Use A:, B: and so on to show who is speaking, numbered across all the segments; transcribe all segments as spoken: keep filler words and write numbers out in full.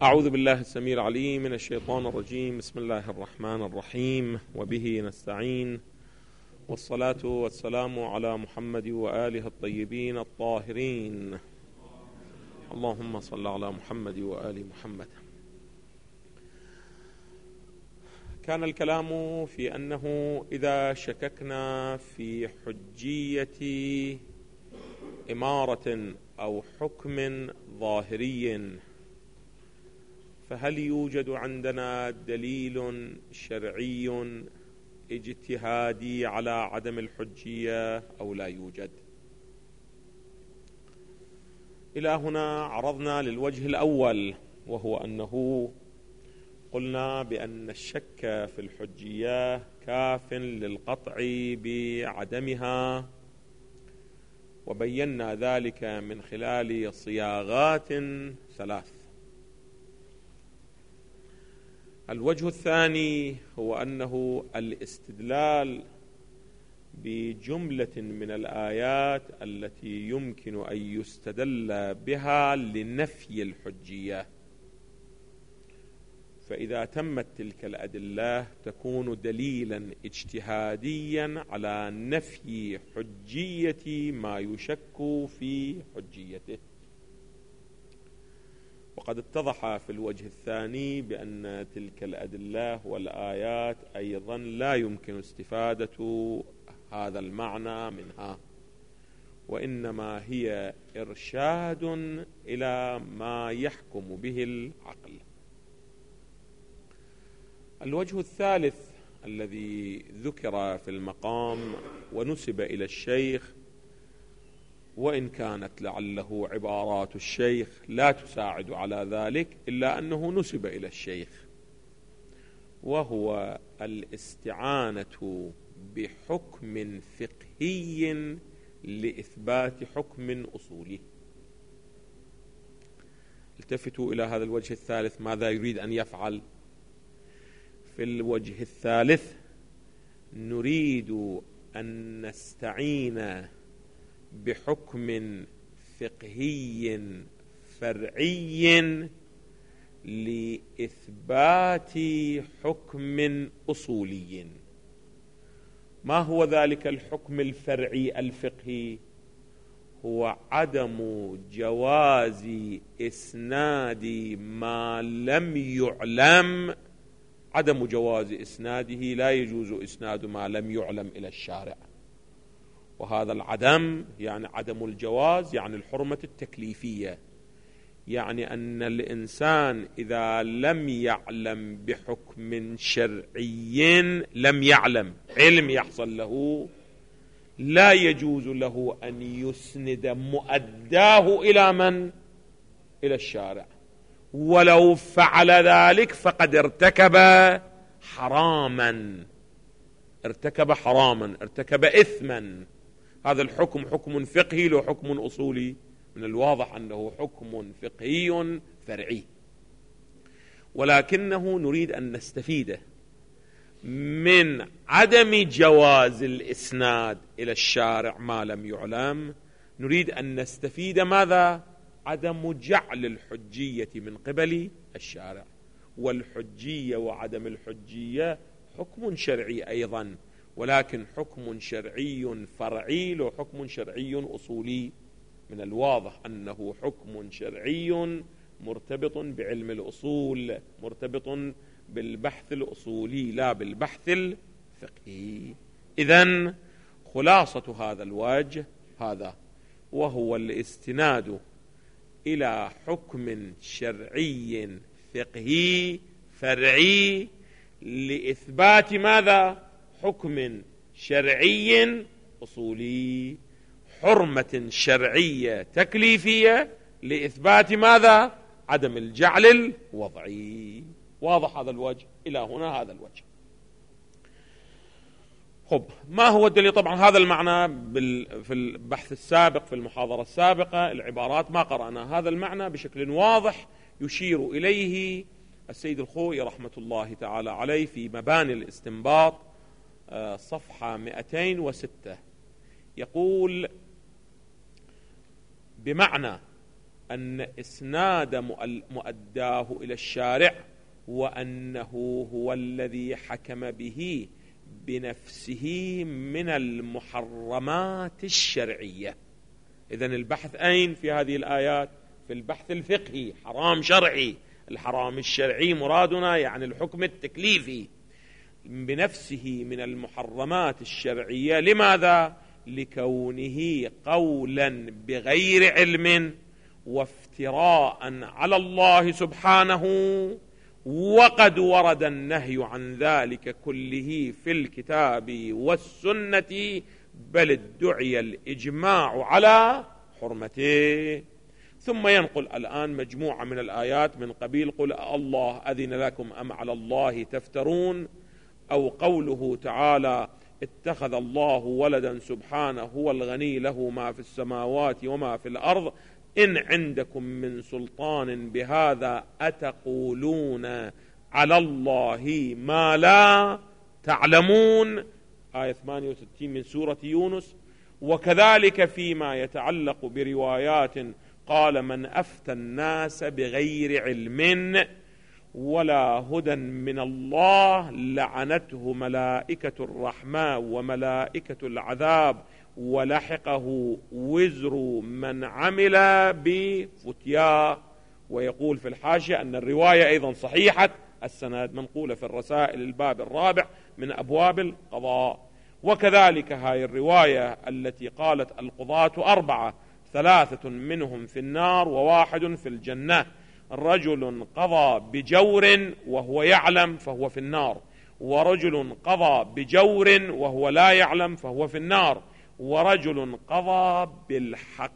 A: أعوذ بالله السميع العليم من الشيطان الرجيم. بسم الله الرحمن الرحيم، وبه نستعين، والصلاة والسلام على محمد وآله الطيبين الطاهرين. اللهم صل على محمد وآل محمد. كان الكلام في أنه إذا شككنا في حجية إمارة أو حكم ظاهري، فهل يوجد عندنا دليل شرعي اجتهادي على عدم الحجية أو لا يوجد؟ إلى هنا عرضنا للوجه الأول، وهو أنه قلنا بأن الشك في الحجية كاف للقطع بعدمها، وبينا ذلك من خلال صياغات ثلاث. الوجه الثاني هو أنه الاستدلال بجملة من الآيات التي يمكن أن يستدل بها لنفي الحجية، فإذا تمت تلك الأدلة تكون دليلا اجتهاديا على نفي حجية ما يشك في حجيته. وقد اتضح في الوجه الثاني بأن تلك الأدلة والآيات أيضا لا يمكن استفادة هذا المعنى منها، وإنما هي إرشاد إلى ما يحكم به العقل. الوجه الثالث الذي ذكر في المقام ونسب إلى الشيخ، وإن كانت لعله عبارات الشيخ لا تساعد على ذلك، إلا أنه نسب إلى الشيخ، وهو الاستعانة بحكم فقهي لإثبات حكم أصولي. التفتوا إلى هذا الوجه الثالث، ماذا يريد أن يفعل؟ في الوجه الثالث نريد أن نستعين بحكم فقهي فرعي لإثبات حكم أصولي. ما هو ذلك الحكم الفرعي الفقهي؟ هو عدم جواز إسناد ما لم يعلم، عدم جواز إسناده، لا يجوز إسناد ما لم يعلم إلى الشارع. وهذا العدم يعني عدم الجواز، يعني الحرمة التكليفية، يعني أن الإنسان إذا لم يعلم بحكم شرعي، لم يعلم علم يحصل له، لا يجوز له أن يسند مؤداه إلى من؟ إلى الشارع. ولو فعل ذلك فقد ارتكب حراما، ارتكب حراما، ارتكب إثما. هذا الحكم حكم فقهي لو حكم أصولي؟ من الواضح أنه حكم فقهي فرعي، ولكنه نريد أن نستفيد من عدم جواز الإسناد إلى الشارع ما لم يعلم. نريد أن نستفيد ماذا؟ عدم جعل الحجية من قبل الشارع. والحجية وعدم الحجية حكم شرعي أيضا، ولكن حكم شرعي فرعي لو حكم شرعي أصولي. من الواضح أنه حكم شرعي مرتبط بعلم الأصول، مرتبط بالبحث الأصولي لا بالبحث الفقهي. إذن خلاصة هذا الوجه هذا، وهو الاستناد إلى حكم شرعي فقهي فرعي لإثبات ماذا؟ حكم شرعي أصولي، حرمة شرعية تكليفية لإثبات ماذا؟ عدم الجعل الوضعي. واضح هذا الوجه؟ إلى هنا هذا الوجه. خب، ما هو الدليل؟ طبعا هذا المعنى في البحث السابق، في المحاضرة السابقة، العبارات ما قرأنا هذا المعنى بشكل واضح يشير إليه السيد الخوئي رحمة الله تعالى عليه في مباني الاستنباط صفحة مئتين وستة. يقول: بمعنى أن إسناد مؤداه إلى الشارع وأنه هو الذي حكم به بنفسه من المحرمات الشرعية. إذن البحث أين في هذه الآيات؟ في البحث الفقهي، حرام شرعي. الحرام الشرعي مرادنا يعني الحكم التكليفي، بنفسه من المحرمات الشرعية. لماذا؟ لكونه قولا بغير علم وافتراء على الله سبحانه، وقد ورد النهي عن ذلك كله في الكتاب والسنة، بل ادعي الإجماع على حرمته. ثم ينقل الآن مجموعة من الآيات من قبيل قل الله أذن لكم أم على الله تفترون، أو قوله تعالى اتخذ الله ولدا سبحانه هو الغني له ما في السماوات وما في الأرض إن عندكم من سلطان بهذا أتقولون على الله ما لا تعلمون، آية ثمانية وستين من سورة يونس. وكذلك فيما يتعلق بروايات قال من أفتى الناس بغير علم ولا هدى من الله لعنته ملائكة الرحمة وملائكة العذاب ولحقه وزر من عمل بفتياه. ويقول في الحاشية أن الرواية أيضا صحيحة السند، منقولة في الرسائل الباب الرابع من أبواب القضاء. وكذلك هاي الرواية التي قالت القضاة أربعة ثلاثة منهم في النار وواحد في الجنة، رجل قضى بجور وهو يعلم فهو في النار، ورجل قضى بجور وهو لا يعلم فهو في النار، ورجل قضى بالحق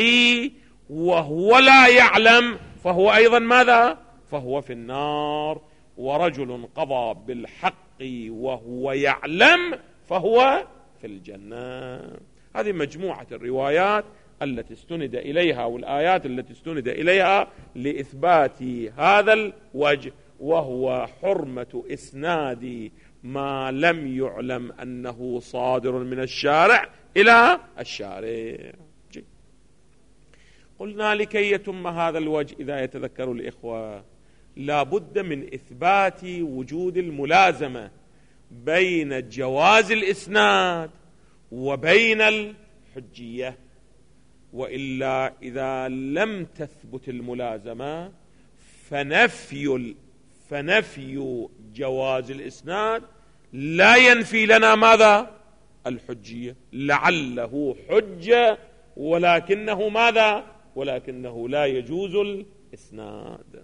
A: وهو لا يعلم فهو أيضا ماذا؟ فهو في النار، ورجل قضى بالحق وهو يعلم فهو في الجنة. هذه مجموعة الروايات التي استند إليها والآيات التي استند إليها لإثبات هذا الوجه، وهو حرمة إسناد ما لم يعلم أنه صادر من الشارع إلى الشارع. قلنا لكي يتم هذا الوجه إذا يتذكر الإخوة لا بد من إثبات وجود الملازمة بين جواز الإسناد وبين الحجية، وإلا إذا لم تثبت الملازمة فنفي فنفي جواز الإسناد لا ينفي لنا ماذا؟ الحجية. لعله حجة ولكنه ماذا؟ ولكنه لا يجوز الإسناد.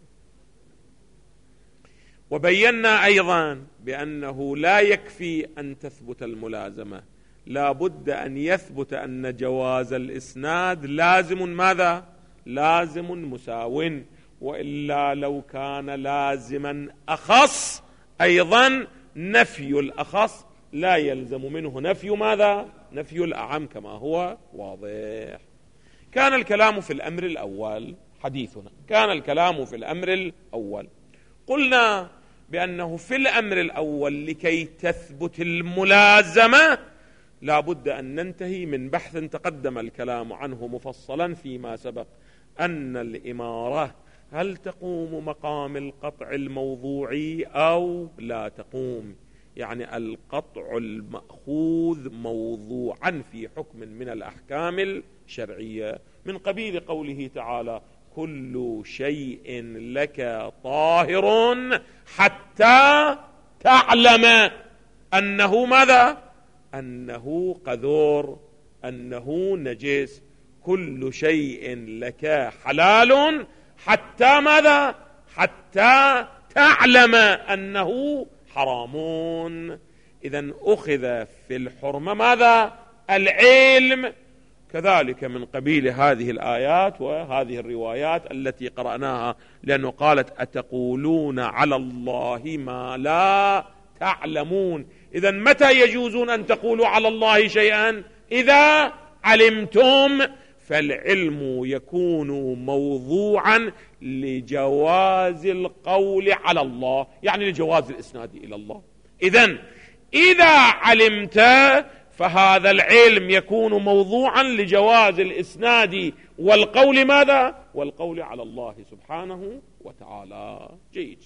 A: وبينا أيضا بأنه لا يكفي أن تثبت الملازمة، لا بد أن يثبت أن جواز الإسناد لازم ماذا؟ لازم مساو، وإلا لو كان لازما أخص أيضا نفي الأخص لا يلزم منه نفي ماذا؟ نفي الأعم كما هو واضح. كان الكلام في الأمر الأول، حديثنا كان الكلام في الأمر الأول. قلنا بأنه في الأمر الأول لكي تثبت الملازمة لا بد أن ننتهي من بحث تقدم الكلام عنه مفصلا فيما سبق، أن الإمارة هل تقوم مقام القطع الموضوعي أو لا تقوم، يعني القطع المأخوذ موضوعا في حكم من الأحكام الشرعية، من قبيل قوله تعالى كل شيء لك طاهر حتى تعلم أنه ماذا؟ أنه قذور، أنه نجس. كل شيء لك حلال حتى ماذا؟ حتى تعلم أنه حرام. إذن أخذ في الحرمة ماذا؟ العلم. كذلك من قبيل هذه الآيات وهذه الروايات التي قرأناها، لأنه قالت أتقولون على الله ما لا تعلمون. إذن متى يجوزون أن تقولوا على الله شيئا؟ إذا علمتم، فالعلم يكون موضوعا لجواز القول على الله، يعني لجواز الإسناد إلى الله. إذن إذا علمت فهذا العلم يكون موضوعا لجواز الإسناد والقول ماذا؟ والقول على الله سبحانه وتعالى. جيد.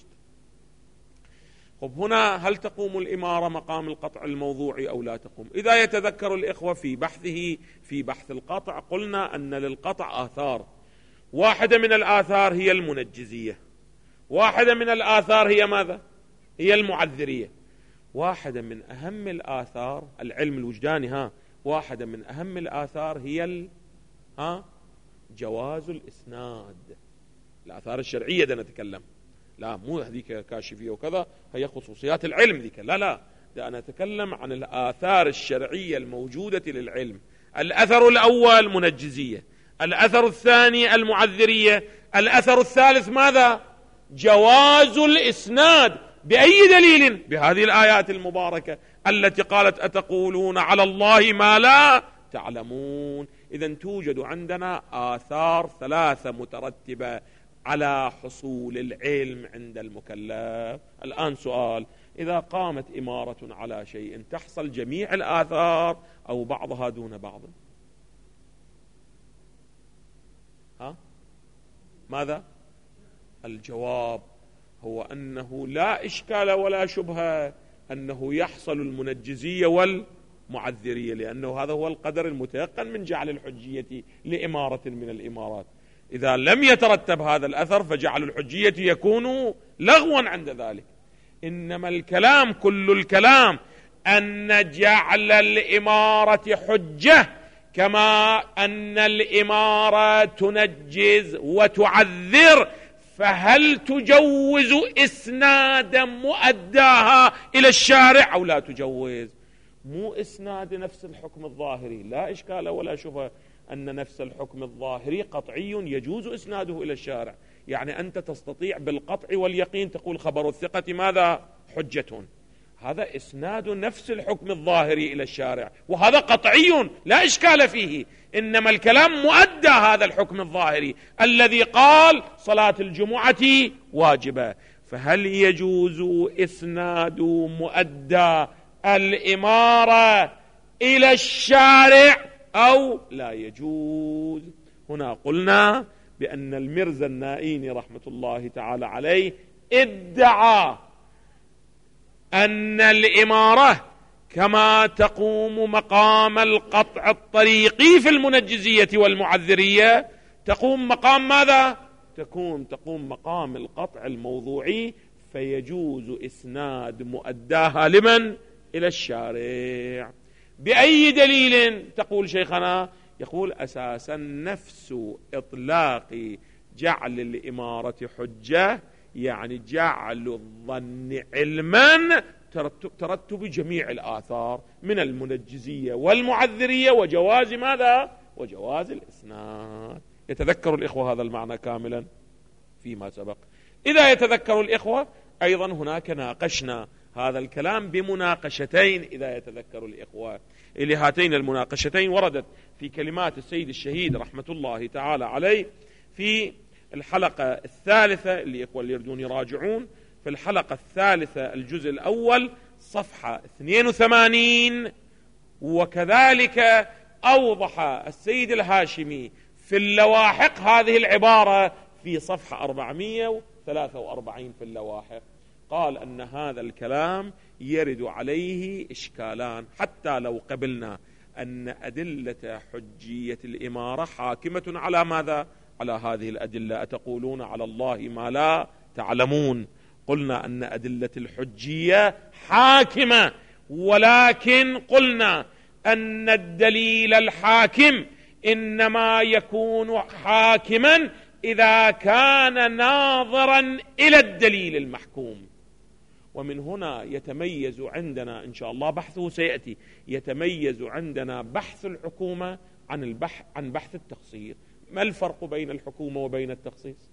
A: طب هنا هل تقوم الإمارة مقام القطع الموضوعي أو لا تقوم؟ إذا يتذكر الإخوة في بحثه في بحث القطع قلنا أن للقطع آثار، واحدة من الآثار هي المنجزية، واحدة من الآثار هي ماذا؟ هي المعذرية. واحدة من أهم الآثار العلم الوجداني، ها واحدة من أهم الآثار هي ال... ها جواز الإسناد. الآثار الشرعية ده نتكلم، لا مو هذيك كاشفية وكذا، هي خصوصيات العلم ذيك، لا لا، ده أنا أتكلم عن الآثار الشرعية الموجودة للعلم. الأثر الأول منجزية، الأثر الثاني المعذرية، الأثر الثالث ماذا؟ جواز الإسناد. بأي دليل؟ بهذه الآيات المباركة التي قالت أتقولون على الله ما لا تعلمون. إذن توجد عندنا آثار ثلاثة مترتبة على حصول العلم عند المكلف. الآن سؤال، إذا قامت إمارة على شيء تحصل جميع الآثار أو بعضها دون بعض؟ ها؟ ماذا؟ الجواب هو أنه لا إشكال ولا شبهة أنه يحصل المنجزية والمعذرية، لأنه هذا هو القدر المتيقن من جعل الحجية لإمارة من الإمارات. إذا لم يترتب هذا الأثر فجعل الحجية يكون لغوا عند ذلك. إنما الكلام كل الكلام أن جعل الإمارة حجة كما أن الإمارة تنجز وتعذر، فهل تجوز إسناد مؤداها إلى الشارع أو لا تجوز؟ مو إسناد نفس الحكم الظاهري، لا إشكال ولا شبهة أن نفس الحكم الظاهري قطعي يجوز إسناده إلى الشارع. يعني أنت تستطيع بالقطع واليقين تقول خبر الثقة ماذا؟ حجة. هذا إسناد نفس الحكم الظاهري إلى الشارع، وهذا قطعي لا إشكال فيه. إنما الكلام مؤدى هذا الحكم الظاهري الذي قال صلاة الجمعة واجبة، فهل يجوز إسناد مؤدى الإمارة إلى الشارع أو لا يجوز؟ هنا قلنا بأن المرزا النائيني رحمة الله تعالى عليه ادعى أن الإمارة كما تقوم مقام القطع الطريقي في المنجزية والمعذرية تقوم مقام ماذا؟ تكون تقوم مقام القطع الموضوعي، فيجوز إسناد مؤداها لمن؟ إلى الشارع. بأي دليل تقول شيخنا؟ يقول أساسا نفس إطلاق جعل الإمارة حجة يعني جعل الظن علما ترتب, ترتب جميع الآثار من المنجزية والمعذرية وجواز ماذا؟ وجواز الإسناد. يتذكر الإخوة هذا المعنى كاملا فيما سبق. إذا يتذكر الإخوة أيضا هناك ناقشنا هذا الكلام بمناقشتين، إذا يتذكر الإخوة اللي هاتين المناقشتين وردت في كلمات السيد الشهيد رحمة الله تعالى عليه في الحلقة الثالثة، اللي إخوة اللي يردون يراجعون في الحلقة الثالثة الجزء الأول صفحة اثنين وثمانين، وكذلك أوضح السيد الهاشمي في اللواحق هذه العبارة في صفحة أربعمائة وثلاثة وأربعين في اللواحق. قال أن هذا الكلام يرد عليه إشكالان، حتى لو قبلنا أن أدلة حجية الإمارة حاكمة على ماذا؟ على هذه الأدلة. أتقولون على الله ما لا تعلمون. قلنا أن أدلة الحجية حاكمة، ولكن قلنا أن الدليل الحاكم إنما يكون حاكما إذا كان ناظرا إلى الدليل المحكوم. ومن هنا يتميز عندنا إن شاء الله بحثه سيأتي، يتميز عندنا بحث الحكومة عن البحث عن بحث التخصيص. ما الفرق بين الحكومة وبين التخصيص؟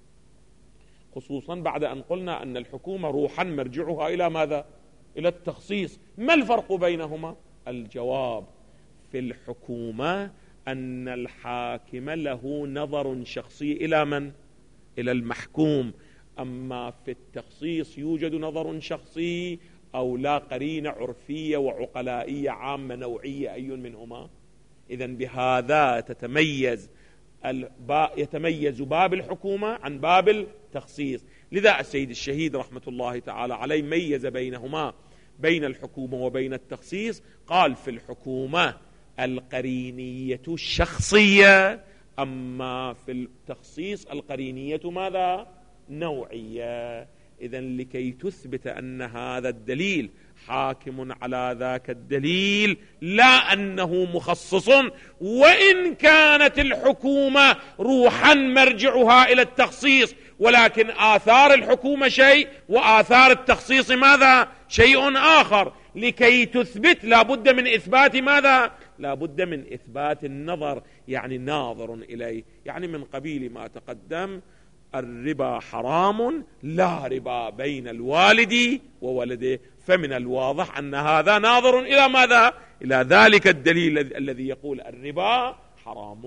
A: خصوصا بعد أن قلنا أن الحكومة روحا مرجعها إلى ماذا؟ إلى التخصيص. ما الفرق بينهما؟ الجواب في الحكومة أن الحاكم له نظر شخصي إلى من؟ إلى المحكوم. أما في التخصيص يوجد نظر شخصي أو لا قرينة عرفية وعقلائية عامة نوعية، أي منهما؟ إذن بهذا تتميز يتميز باب الحكومة عن باب التخصيص. لذا السيد الشهيد رحمة الله تعالى عليه ميز بينهما، بين الحكومة وبين التخصيص. قال في الحكومة القرينية الشخصية، أما في التخصيص القرينية ماذا؟ نوعية. إذن لكي تثبت أن هذا الدليل حاكم على ذاك الدليل، لا أنه مخصص، وإن كانت الحكومة روحا مرجعها إلى التخصيص، ولكن آثار الحكومة شيء وآثار التخصيص ماذا؟ شيء آخر. لكي تثبت لا بد من إثبات ماذا؟ لا بد من إثبات النظر، يعني ناظر إليه، يعني من قبيل ما تقدم الربا حرام لا ربا بين الوالد وولده، فمن الواضح أن هذا ناظر إلى ماذا؟ إلى ذلك الدليل الذي يقول الربا حرام.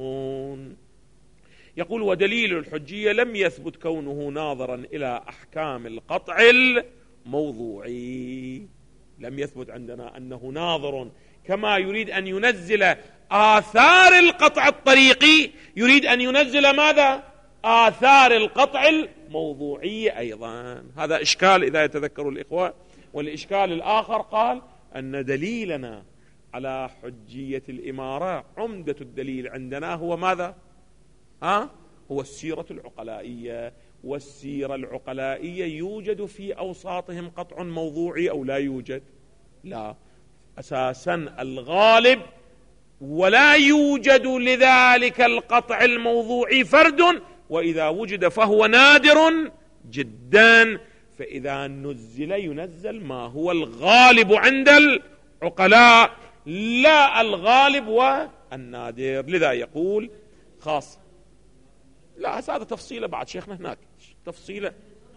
A: يقول ودليل الحجية لم يثبت كونه ناظرا إلى أحكام القطع الموضوعي. لم يثبت عندنا أنه ناظر كما يريد أن ينزل آثار القطع الطريقي، يريد أن ينزل ماذا؟ آثار القطع الموضوعي أيضا. هذا إشكال إذا يتذكر الإخوة. والإشكال الآخر قال أن دليلنا على حجية الإمارة، عمدة الدليل عندنا هو ماذا؟ ها؟ هو السيرة العقلائية. والسيرة العقلائية يوجد في أوساطهم قطع موضوعي أو لا يوجد؟ لا، أساسا الغالب ولا يوجد لذلك القطع الموضوعي فرد، وإذا وجد فهو نادر جدا. فإذا نزل ينزل ما هو الغالب عند العقلاء، لا الغالب والنادر. لذا يقول خاص. لا هذا تفصيله بعد شيخنا هناك تفصيله.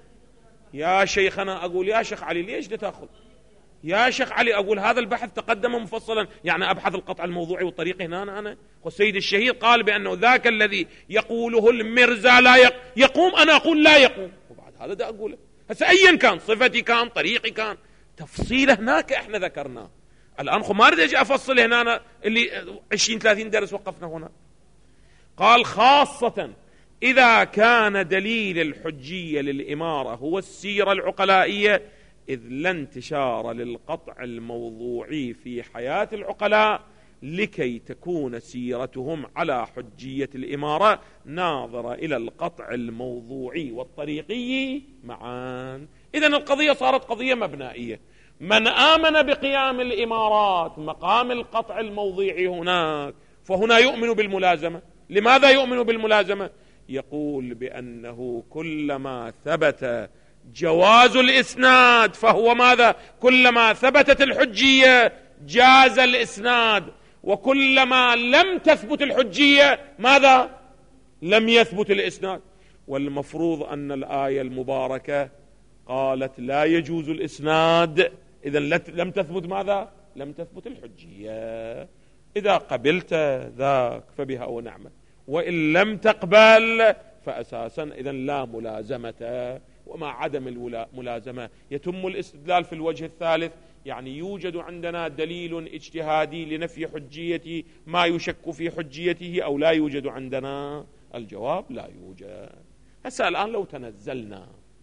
A: يا شيخنا أقول يا شيخ علي ليش تأخذ؟ يا شيخ علي أقول هذا البحث تقدم مفصلا، يعني أبحث القطع الموضوعي والطريقي هنا أنا. والسيد الشهيد قال بأنه ذاك الذي يقوله المرزا لا يق... يقوم، أنا أقول لا يقوم، وبعد هذا دا أقوله. هسه أيا كان صفتي كان طريقي كان تفصيله هناك احنا ذكرناه. الآن خو ما أريد أجي أفصل هنا أنا اللي عشرين ثلاثين درس وقفنا هنا. قال خاصة إذا كان دليل الحجية للإمارة هو السيرة العقلائية، إذ لا انتشار للقطع الموضوعي في حياة العقلاء، لكي تكون سيرتهم على حجية الإمارة ناظرة إلى القطع الموضوعي والطريقي معا. إذن القضية صارت قضية مبنائية. من آمن بقيام الإمارات مقام القطع الموضوعي هناك، فهنا يؤمن بالملازمة. لماذا يؤمن بالملازمة؟ يقول بأنه كلما ثبت جواز الإسناد فهو ماذا؟ كلما ثبتت الحجية جاز الإسناد، وكلما لم تثبت الحجية ماذا؟ لم يثبت الإسناد. والمفروض أن الآية المباركة قالت لا يجوز الإسناد، إذن لم تثبت ماذا؟ لم تثبت الحجية. إذا قبلت ذاك فبها ونعمت، وإن لم تقبل فأساسا إذن لا ملازمة. ومع عدم الملازمة يتم الاستدلال في الوجه الثالث، يعني يوجد عندنا دليل اجتهادي لنفي حجية ما يشك في حجيته أو لا يوجد عندنا؟ الجواب لا يوجد. هسه الآن لو تنزلنا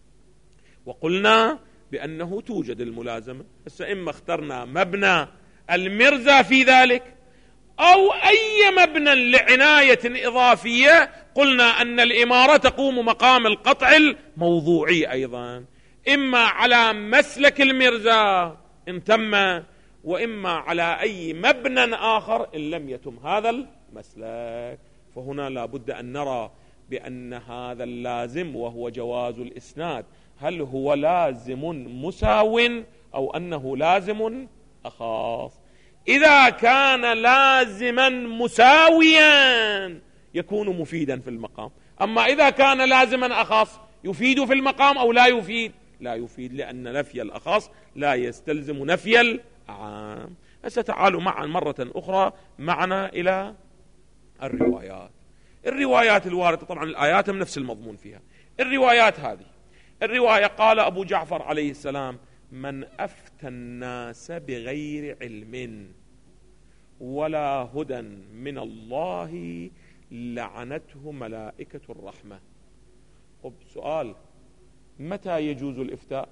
A: وقلنا بأنه توجد الملازمة، هسه إما اخترنا مبنى المرزا في ذلك أو أي مبنى لعناية إضافية، قلنا أن الإمارة تقوم مقام القطع الموضوعي أيضا، إما على مسلك المرزا إن تم، وإما على أي مبنى آخر إن لم يتم هذا المسلك. فهنا لا بد أن نرى بأن هذا اللازم وهو جواز الإسناد، هل هو لازم مساو أو أنه لازم أخاص؟ إذا كان لازما مساويا يكون مفيدا في المقام، أما إذا كان لازما أخاص يفيد في المقام أو لا يفيد؟ لا يفيد، لأن نفي الأخاص لا يستلزم نفي العام. ستعالوا معا مرة أخرى معنا إلى الروايات. الروايات الواردة، طبعا الآيات من نفس المضمون فيها. الروايات هذه، الرواية قال أبو جعفر عليه السلام من أفتى الناس بغير علم ولا هدى من الله لعنته ملائكة الرحمة. طب سؤال، متى يجوز الإفتاء؟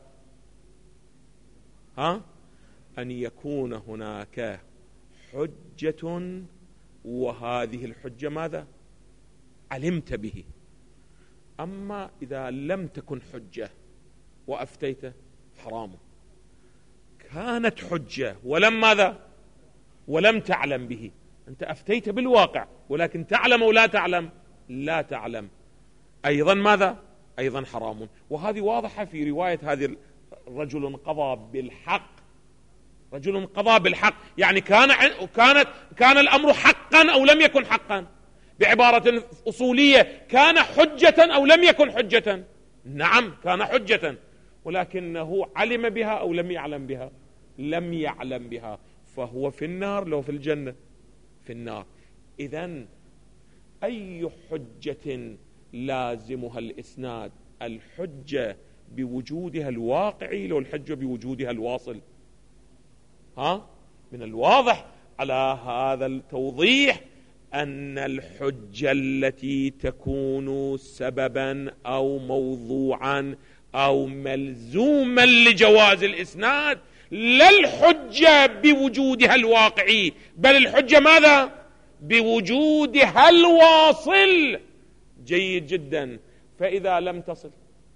A: ها؟ أن يكون هناك حجة وهذه الحجة ماذا؟ علمت به. أما إذا لم تكن حجة وأفتيت حرام. كانت حجة ولم ماذا؟ ولم تعلم به. أنت أفتيت بالواقع ولكن تعلم أو لا تعلم؟ لا تعلم، أيضا ماذا؟ أيضا حرام. وهذه واضحة في رواية هذه رجل قضى بالحق. رجل قضى بالحق يعني كان كانت كان الأمر حقا أو لم يكن حقا؟ بعبارة أصولية، كان حجة أو لم يكن حجة؟ نعم كان حجة، ولكنه علم بها أو لم يعلم بها؟ لم يعلم بها، فهو في النار لو في الجنة؟ في النار. إذن أي حجة لازمها الإسناد؟ الحجة بوجودها الواقعي لو الحجة بوجودها الواصل؟ ها؟ من الواضح على هذا التوضيح أن الحجة التي تكون سببا أو موضوعا أو ملزوما لجواز الإسناد لا الحجة بوجودها الواقعي، بل الحجة ماذا؟ بوجودها الواصل. جيد جدا. فإذا لم تصل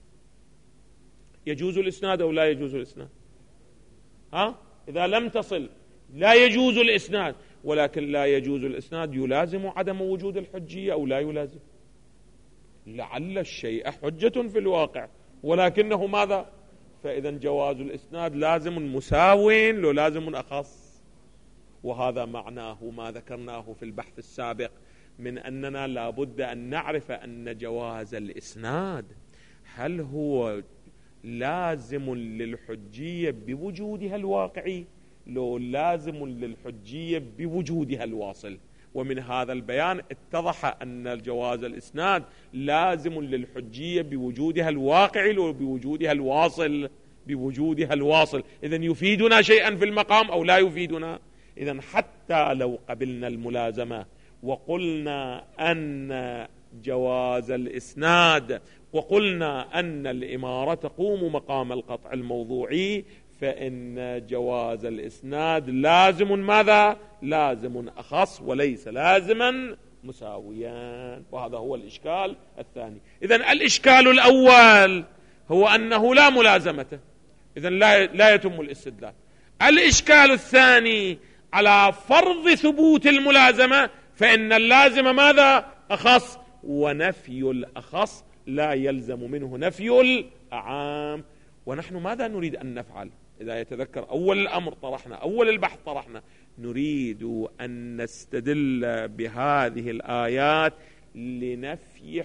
A: يجوز الإسناد أو لا يجوز الإسناد؟ ها؟ إذا لم تصل لا يجوز الإسناد، ولكن لا يجوز الإسناد يلازم عدم وجود الحجية أو لا يلازم؟ لعل الشيء حجة في الواقع ولكنه ماذا؟ فإذا جواز الإسناد لازم مساو لو لازم أخص. وهذا معناه ما ذكرناه في البحث السابق من أننا لابد أن نعرف أن جواز الإسناد هل هو لازم للحجية بوجودها الواقعي لو لازم للحجية بوجودها الواصل. ومن هذا البيان اتضح أن جواز الإسناد لازم للحجية بوجودها الواقعي لو بوجودها الواصل؟ بوجودها الواصل. إذن يفيدنا شيئا في المقام أو لا يفيدنا؟ إذن حتى لو قبلنا الملازمة وقلنا أن جواز الإسناد وقلنا أن الإمارة تقوم مقام القطع الموضوعي، فإن جواز الإسناد لازم ماذا؟ لازم أخص وليس لازما مساويا. وهذا هو الإشكال الثاني. إذن الإشكال الأول هو أنه لا ملازمة، إذن لا لا يتم الاستدلال. الإشكال الثاني على فرض ثبوت الملازمة، فإن اللازم ماذا؟ أخص، ونفي الأخص لا يلزم منه نفي الأعام. ونحن ماذا نريد أن نفعل؟ إذا يتذكر أول الأمر طرحنا، أول البحث طرحنا، نريد أن نستدل بهذه الآيات لنفي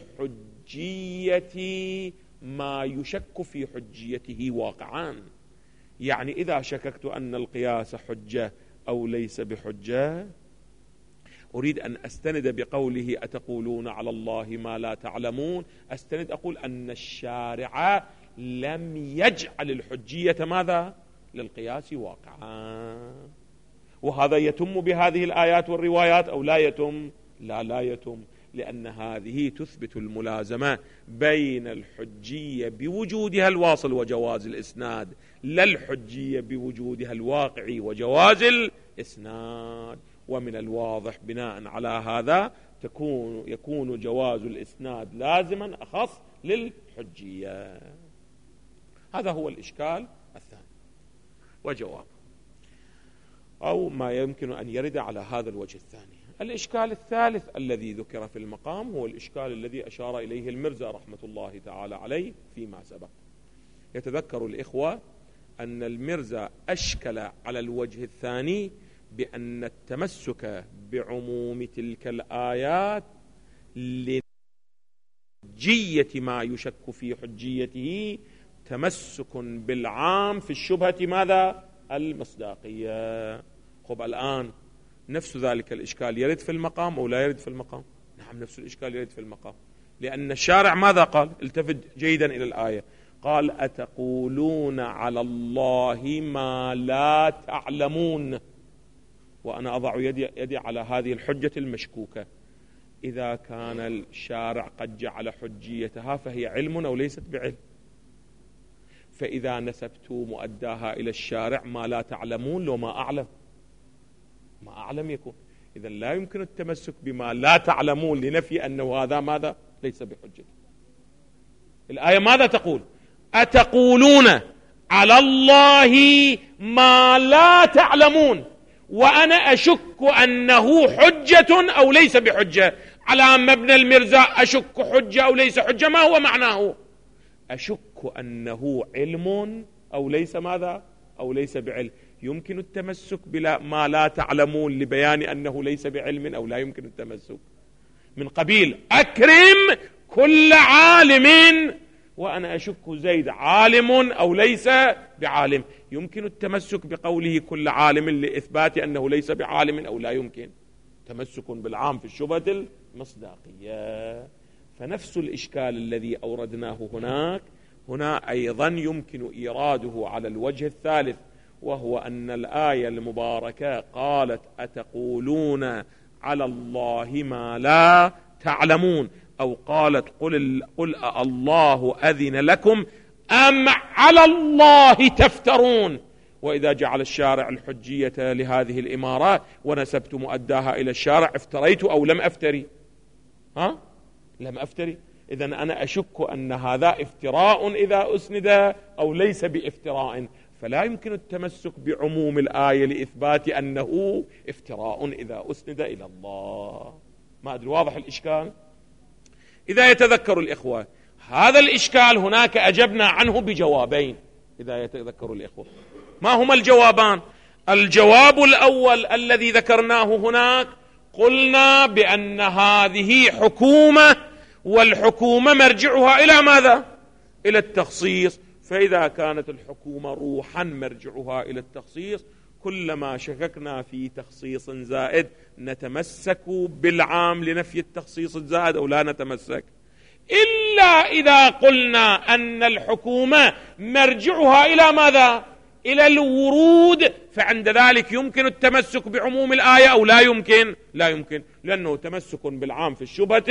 A: حجية ما يشك في حجيته واقعا. يعني إذا شككت أن القياس حجة أو ليس بحجة، أريد أن أستند بقوله أتقولون على الله ما لا تعلمون، أستند أقول أن الشارع لم يجعل الحجية ماذا؟ للقياس واقعا. وهذا يتم بهذه الآيات والروايات أو لا يتم؟ لا لا يتم، لأن هذه تثبت الملازمة بين الحجية بوجودها الواصل وجواز الإسناد، لا الحجية بوجودها الواقعي وجواز الإسناد. ومن الواضح بناء على هذا تكون يكون جواز الإسناد لازما أخص للحجية. هذا هو الإشكال الثاني وجواب، أو ما يمكن أن يرد على هذا الوجه الثاني. الإشكال الثالث الذي ذكر في المقام هو الإشكال الذي أشار إليه المرزا رحمة الله تعالى عليه فيما سبق. يتذكر الإخوة أن المرزا أشكل على الوجه الثاني بأن التمسك بعموم تلك الآيات لحجية ما يشك في حجيته تمسك بالعام في الشبهة ماذا؟ المصداقية. خب الآن نفس ذلك الإشكال يرد في المقام أو لا يرد في المقام؟ نعم نفس الإشكال يرد في المقام، لأن الشارع ماذا قال؟ التفت جيدا إلى الآية، قال أتقولون على الله ما لا تعلمون. وأنا أضع يدي, يدي على هذه الحجة المشكوكة. إذا كان الشارع قد جعل حجيتها فهي علم أو ليست بعلم، فإذا نسبت مؤداها إلى الشارع ما لا تعلمون لو ما أعلم، ما أعلم يكون، إذا لا يمكن التمسك بما لا تعلمون لنفي أنه هذا ماذا ليس بحجة. الآية ماذا تقول؟ أتقولون على الله ما لا تعلمون، وأنا أشك أنه حجة أو ليس بحجة. على مبنى المرزاء أشك حجة أو ليس حجة، ما هو معناه؟ أشك أنه علم أو ليس ماذا أو ليس بعلم. يمكن التمسك بلا ما لا تعلمون لبيان أنه ليس بعلم أو لا يمكن التمسك؟ من قبيل أكرم كل عالم، وأنا أشك زيد عالم أو ليس بعالم. يمكن التمسك بقوله كل عالم لإثبات أنه ليس بعالم أو لا يمكن؟ تمسك بالعام في الشبهة المصداقية. فنفس الإشكال الذي أوردناه هناك هنا أيضا يمكن إيراده على الوجه الثالث، وهو أن الآية المباركة قالت أتقولون على الله ما لا تعلمون، أو قالت قل, قل الله أذن لكم أم على الله تفترون. وإذا جعل الشارع الحجية لهذه الإمارات ونسبت مؤداها إلى الشارع افتريت أو لم أفتري؟ ها؟ لم أفتري. إذن أنا أشك أن هذا افتراء إذا أسند أو ليس بافتراء، فلا يمكن التمسك بعموم الآية لإثبات أنه افتراء إذا أسند إلى الله. ما أدري واضح الإشكال؟ إذا يتذكر الإخوة هذا الإشكال هناك أجبنا عنه بجوابين. إذا يتذكر الإخوة ما هما الجوابان؟ الجواب الأول الذي ذكرناه هناك قلنا بأن هذه حكومة، والحكومة مرجعها إلى ماذا؟ إلى التخصيص. فإذا كانت الحكومة روحا مرجعها إلى التخصيص، كلما شككنا في تخصيص زائد نتمسك بالعام لنفي التخصيص الزائد أو لا نتمسك، إلا إذا قلنا أن الحكومة مرجعها إلى ماذا؟ إلى الورود، فعند ذلك يمكن التمسك بعموم الآية أو لا يمكن؟ لا يمكن، لأنه تمسك بالعام في الشبهة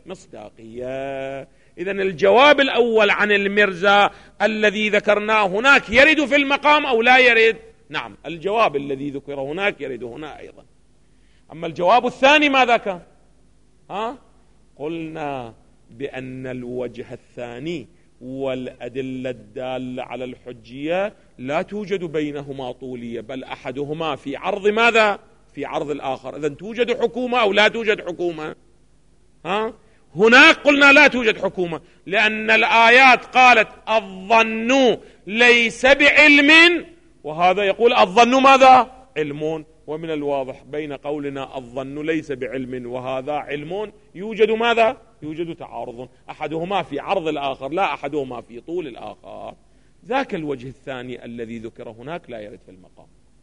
A: المصداقية. إذن الجواب الأول عن المرزا الذي ذكرناه هناك يرد في المقام أو لا يرد؟ نعم، الجواب الذي ذكر هناك يرد هنا أيضا. أما الجواب الثاني ماذا كان؟ ها؟ قلنا بأن الوجه الثاني والأدلة الدالة على الحجية لا توجد بينهما طولية، بل أحدهما في عرض ماذا؟ في عرض الآخر. إذن توجد حكومة أو لا توجد حكومة؟ ها؟ هناك قلنا لا توجد حكومة، لأن الآيات قالت الظن ليس بعلم، وهذا يقول الظن ماذا؟ علم. ومن الواضح بين قولنا الظن ليس بعلم وهذا علم يوجد ماذا؟ يوجد تعارض، أحدهما في عرض الآخر لا أحدهما في طول الآخر. ذاك الوجه الثاني الذي ذكر هناك لا يرد في المقام.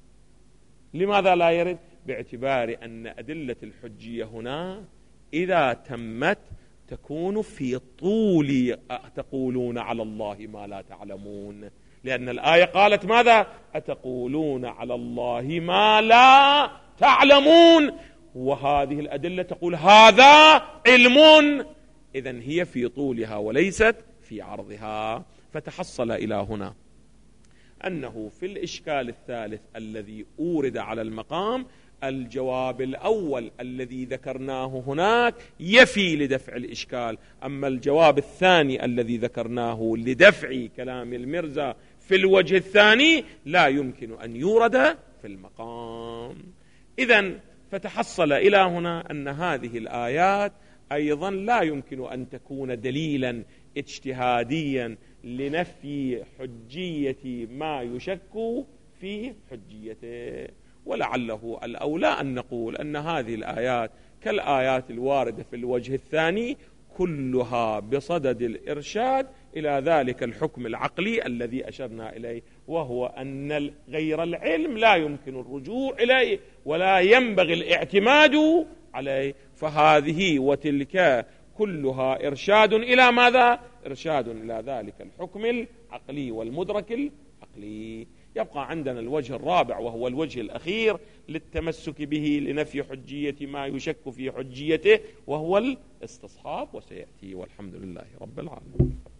A: لماذا لا يرد؟ باعتبار أن أدلة الحجية هنا إذا تمت تكون في طول أتقولون على الله ما لا تعلمون، لأن الآية قالت ماذا؟ أتقولون على الله ما لا تعلمون، وهذه الأدلة تقول هذا علم. إذن هي في طولها وليست في عرضها. فتحصل إلى هنا أنه في الإشكال الثالث الذي أورد على المقام الجواب الأول الذي ذكرناه هناك يفي لدفع الإشكال، أما الجواب الثاني الذي ذكرناه لدفع كلام المرزا في الوجه الثاني لا يمكن أن يورد في المقام. إذن فتحصل إلى هنا أن هذه الآيات أيضا لا يمكن أن تكون دليلا اجتهاديا لنفي حجية ما يشك في حجيته. ولعله الأولى أن نقول أن هذه الآيات كالآيات الواردة في الوجه الثاني كلها بصدد الإرشاد إلى ذلك الحكم العقلي الذي أشرنا إليه، وهو أن غير العلم لا يمكن الرجوع إليه ولا ينبغي الاعتماد عليه. فهذه وتلك كلها إرشاد إلى ماذا؟ إرشاد إلى ذلك الحكم العقلي والمدرك العقلي. يبقى عندنا الوجه الرابع وهو الوجه الأخير للتمسك به لنفي حجية ما يشك في حجيته، وهو الاستصحاب، وسيأتي، والحمد لله رب العالمين.